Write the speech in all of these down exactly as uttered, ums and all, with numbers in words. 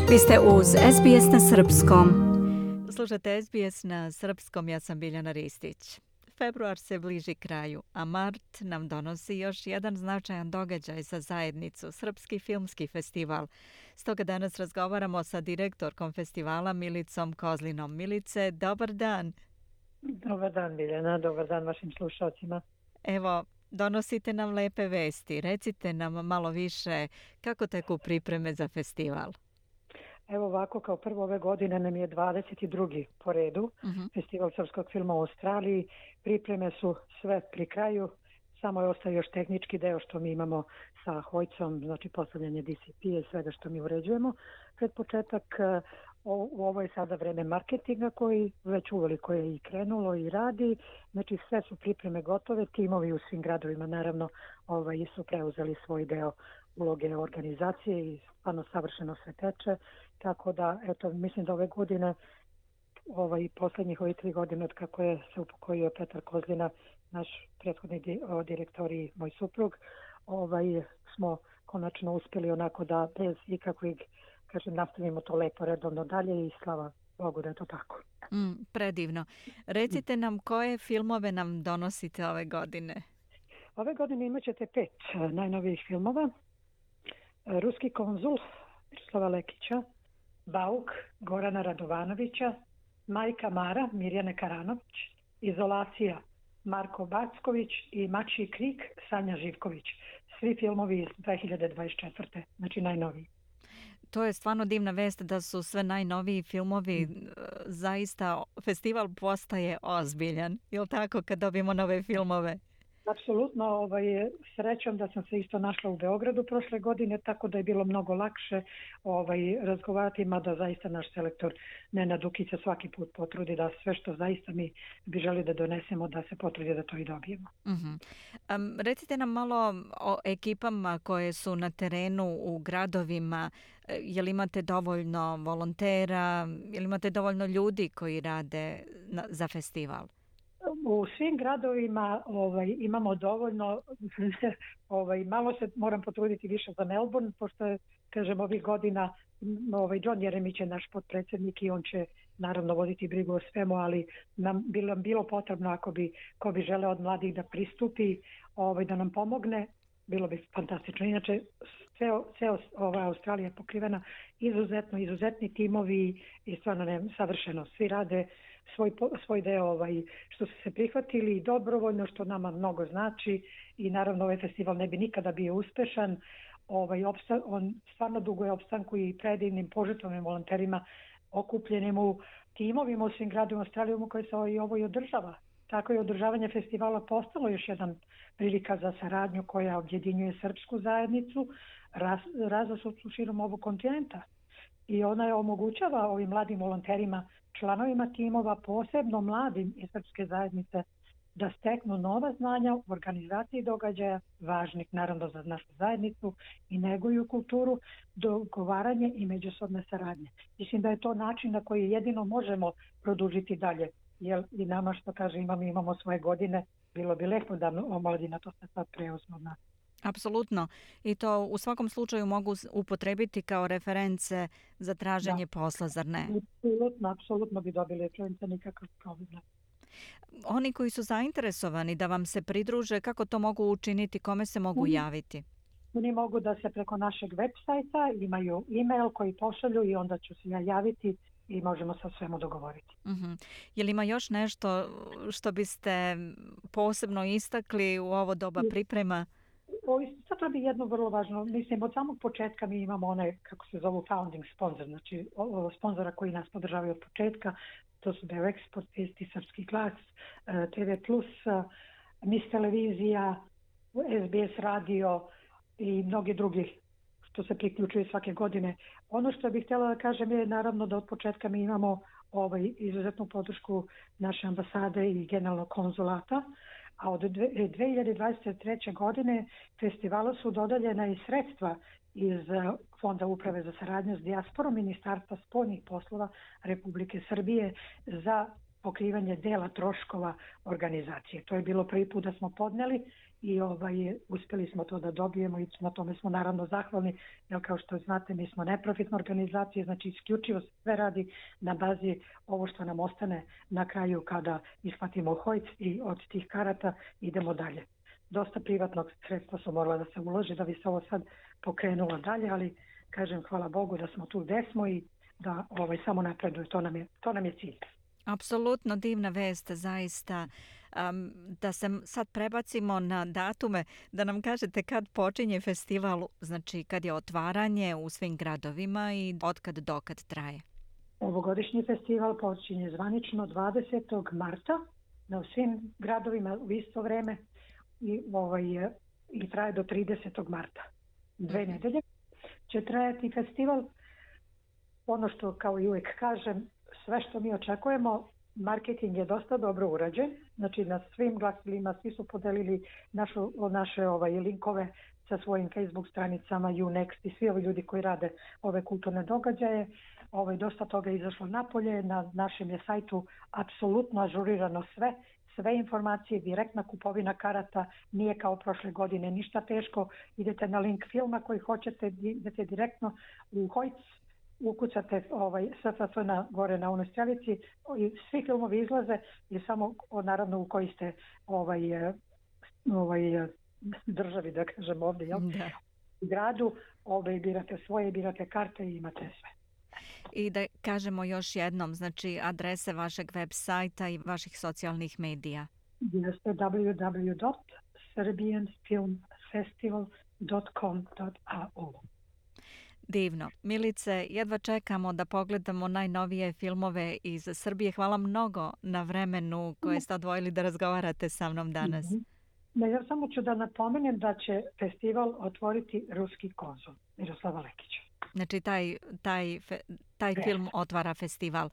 Vi ste uz S B S na srpskom. Slušate S B S na srpskom, ja sam Biljana Ristić. Februar se bliži kraju, a mart nam donosi još jedan značajan događaj za zajednicu, Srpski filmski festival. Stoga danas razgovaramo sa direktorkom festivala Milicom Kozlinom. Milice, dobar dan. Dobar dan, Biljana, dobar dan vašim slušalcima. Evo, donosite nam lepe vesti. Recite nam malo više kako teku pripreme za festival. Evo ovako, kao prvo ove godine nam je dvadeset drugi po redu, uh-huh. Festival srpskog filma u Australiji. Pripreme su sve pri kraju, samo je ostaje još tehnički deo što mi imamo sa Hojcom, znači postavljanje D C P-a i svega što mi uređujemo. Pred početak, o, u ovo je sada vreme marketinga koji već uveliko je i krenulo i radi. Znači sve su pripreme gotove, timovi u svim gradovima naravno ovaj, su preuzeli svoj deo uloge organizacije i stvarno savršeno sve teče. Tako da, eto, mislim da ove godine, ovaj, posljednjih ovih tri godine od kako je se upokojio Petar Kozlina, naš prethodni di, o, direktor i moj suprug, ovaj, smo konačno uspjeli onako da bez ikakvih, kažem, nastavimo to lepo redovno dalje i slava Bogu da je to tako. Mm, predivno. Recite nam koje filmove nam donosite ove godine? Ove godine imat ćete pet najnovijih filmova. Ruski konzul Miroslava Lekića, Bauk Gorana Radovanovića, Majka Mara Mirjane Karanović, Izolacija Marko Backović i Mačji krik Sanja Živković. Svi filmovi iz dvije hiljade dvadeset četvrte. Znači najnoviji. To je stvarno divna vest da su sve najnoviji filmovi. Mm. Zaista festival postaje ozbiljan. Je li tako kad dobijemo nove filmove? Apsolutno, ovaj, srećom da sam se isto našla u Beogradu prošle godine, tako da je bilo mnogo lakše ovaj, razgovarati, mada zaista naš selektor Nenad Dukić svaki put potrudi da sve što zaista mi bi želi da donesemo, da se potrudi da to i dobijemo. Uh-huh. Um, recite nam malo o ekipama koje su na terenu u gradovima. Je li imate dovoljno volontera, je li imate dovoljno ljudi koji rade na, za festival? U svim gradovima ovaj, imamo dovoljno, ovaj, malo se moram potruditi više za Melbourne, pošto je, kažem, ovih godina ovaj, John Jeremić je naš potpredsjednik i on će naravno voditi brigu o svemu, ali nam bilo, bilo potrebno ako bi, ko bi želeo od mladih da pristupi, ovaj, da nam pomogne, bilo bi fantastično. Inače, ceo, ceo ova Australija je pokrivena izuzetno, izuzetni timovi i stvarno ne, savršeno. Svi rade svoj, svoj deo ovaj, što su se prihvatili dobrovoljno, što nama mnogo znači i naravno ovaj festival ne bi nikada bio uspešan. Ovaj, opsta, on stvarno dugo je opstanku i predivnim požrtvovnim volonterima okupljenim u timovima u svim gradovima Australije u kojoj se i ovo i održava. Tako je održavanje festivala postalo još jedan prilika za saradnju koja objedinjuje srpsku zajednicu, raz, razasutu širom ovog kontinenta. I ona je omogućava ovim mladim volonterima, članovima timova, posebno mladim iz srpske zajednice, da steknu nova znanja u organizaciji događaja, važnih naravno za našu zajednicu i neguju kulturu, dogovaranje i međusobne saradnje. Mislim da je to način na koji jedino možemo produžiti dalje. Jer i nama što kaže imamo, imamo svoje godine, bilo bi lepo da omladina to se sad preuzme od nas. Apsolutno. I to u svakom slučaju mogu upotrebiti kao reference za traženje da. posla, zar ne? Apsolutno, apsolutno bi dobili reference, nikakav problem. Oni koji su zainteresovani da vam se pridruže, kako to mogu učiniti, kome se mogu Oni, javiti? Oni mogu da se preko našeg web sajta imaju e-mail koji pošalju i onda ću se ja javiti i možemo se o svemu dogovoriti. Uh-huh. Je li ima još nešto što biste posebno istakli u ovo doba priprema? Sad to bi jedno vrlo važno. Mislim, od samog početka mi imamo one, kako se zovu, founding sponsor, znači o, o, sponzora koji nas podržavaju od početka. To su Beo Export, Vesti, Srpski glas, T V plus, Mis televizija, S B S radio i mnogi drugi što se priključuje svake godine. Ono što bih htjela da kažem je naravno da od početka mi imamo ovaj, izuzetnu podršku naše ambasade i generalnog konzulata, a od dvije hiljade dvadeset treće. godine festivalu su dodeljena i sredstva iz Fonda uprave za saradnju s dijasporom Ministarstva spoljnih poslova Republike Srbije za pokrivanje dela troškova organizacije. To je bilo prvi put da smo podneli i ovaj, uspjeli smo to da dobijemo i na tome smo naravno zahvalni, jer kao što znate mi smo neprofitna organizacija, znači isključivo sve radi na bazi ovo što nam ostane na kraju kada isplatimo hojc i od tih karata idemo dalje. Dosta privatnog sredstva su morala da se uloži da bi se ovo sad pokrenulo dalje, ali kažem hvala Bogu da smo tu gde smo i da ovaj, samo napreduje, to nam je, to nam je cilj. Apsolutno divna vest, zaista. Um, da se sad prebacimo na datume, da nam kažete kad počinje festival, znači kad je otvaranje u svim gradovima i otkad dokad traje. Ovogodišnji festival počinje zvanično dvadesetog marta na svim gradovima u isto vreme i, ovaj, i traje do tridesetog marta. Dve nedelje će trajati festival. Ono što kao i uvijek kažem, sve što mi očekujemo, marketing je dosta dobro urađen, znači na svim glasilima svi su podelili našu, naše ovaj, linkove sa svojim Facebook stranicama, Unext i svi ovi ljudi koji rade ove kulturne događaje. Ovaj, dosta toga je izašlo napolje, na našem je sajtu apsolutno ažurirano sve, sve informacije, direktna kupovina karata, nije kao prošle godine ništa teško, idete na link filma koji hoćete, idete direktno u hojc, ukucate ovaj, S F F na gore na onoj strelici i svi filmovi izlaze i samo naravno u koji ste ovaj, ovaj, državi, da kažem ovdje, jel? Da. U gradu ovaj, birate svoje, birate karte i imate sve. I da kažemo još jednom, znači adrese vašeg web sajta i vaših socijalnih medija. Jeste w w w dot serbian film festival dot com dot a u. Divno. Milice, jedva čekamo da pogledamo najnovije filmove iz Srbije. Hvala mnogo na vremenu koje ste odvojili da razgovarate sa mnom danas. Ne, ja samo ću da napomenem da će festival otvoriti ruski konzul Miroslava Lekića. Znači taj, taj, taj film otvara festival.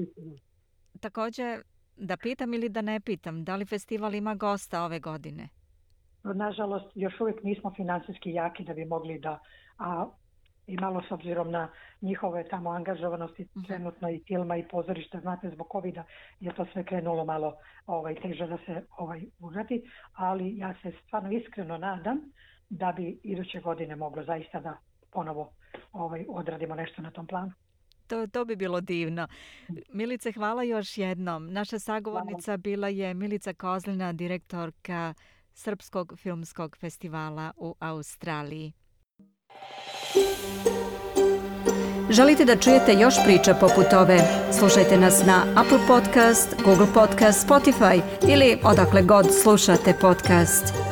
Također, da pitam ili da ne pitam, da li festival ima gosta ove godine? Nažalost, još uvijek nismo finansijski jaki da bi mogli da... A, i malo s obzirom na njihove tamo angažovanosti uh-huh. trenutno i filma i pozorišta, znate, zbog covida je to sve krenulo malo ovaj, teže da se ovaj, uradi, ali ja se stvarno iskreno nadam da bi iduće godine moglo zaista da ponovo ovaj, odradimo nešto na tom planu. To, to bi bilo divno. Milice, hvala još jednom. Naša sagovornica bila je Milica Kozlina, direktorka Srpskog filmskog festivala u Australiji. Želite da čujete još priča poput ove? Slušajte nas na Apple Podcast, Google Podcast, Spotify ili odakle god slušate podcast.